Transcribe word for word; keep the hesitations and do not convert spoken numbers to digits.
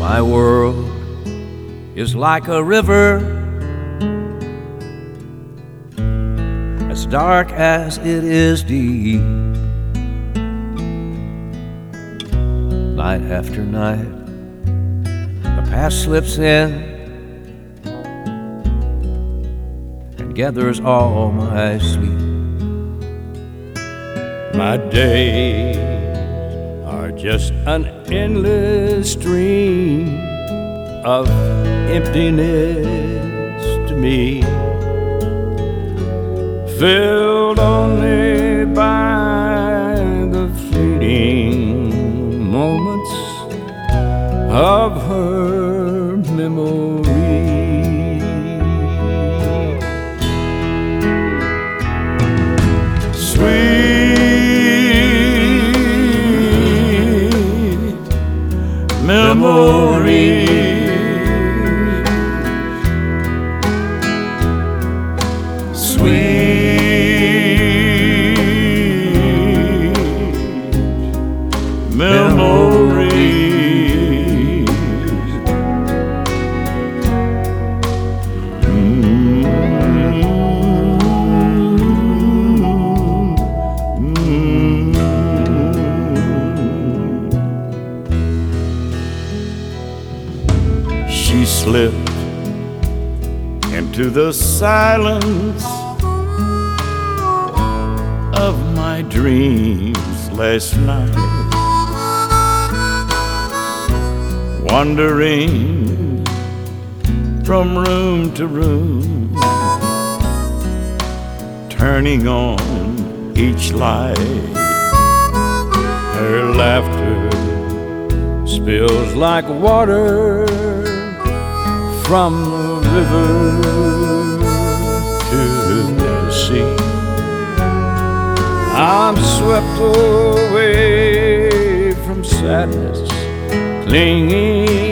My world is like a river, as dark as it is deep. Night after night, the past slips in and gathers all my sleep. My days are just an endless stream of emptiness to me, filled only by the fleeting moments of her memory. Sweet memory, sweet memories. Mm-hmm. Mm-hmm. She slipped into the silence of my dreams last night, wandering from room to room, turning on each light. Her laughter spills like water from the river to the sea. I'm swept away from sadness, clinging